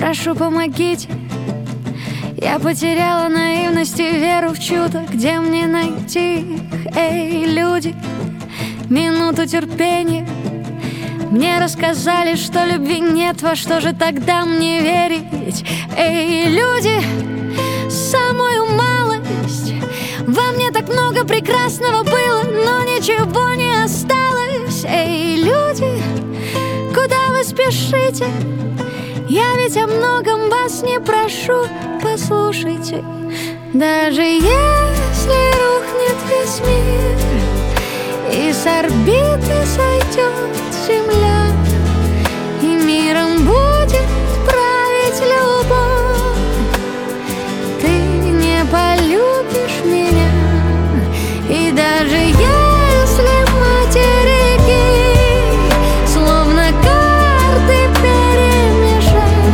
прошу, помогите. Я потеряла наивность и веру в чудо. Где мне найти их? Эй, люди, минуту терпения. Мне рассказали, что любви нет. Во что же тогда мне верить? Эй, люди, самую малость. Во мне так много прекрасного было, но ничего не осталось. Эй, люди, куда вы спешите? Я ведь о многом вас не прошу. Послушайте, даже если рухнет весь мир и с орбиты сойдет Земля, и миром будет править любовь, ты не полюбишь меня. И даже если материки словно карты перемешать,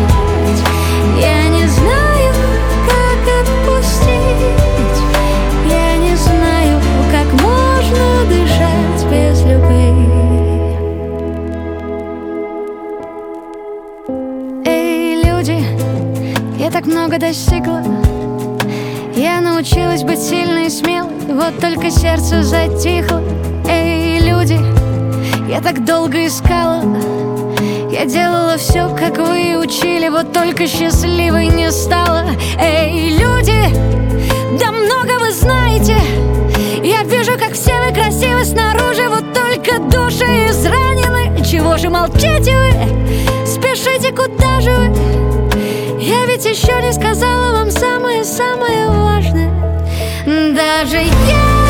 я не знаю, как отпустить. Я не знаю, как можно дышать без любви. Эй, люди, я так много достигла. Я научилась быть сильной и смелой, вот только сердце затихло. Эй, люди, я так долго искала. Я делала все, как вы учили, вот только счастливой не стала. Эй, люди, да много вы знаете. Я вижу, как все вы красивы снаружи, вот только души изранены. Чего же молчите вы? Спешите, куда же вы? Я ведь еще не сказала вам самое-самое важное. Даже я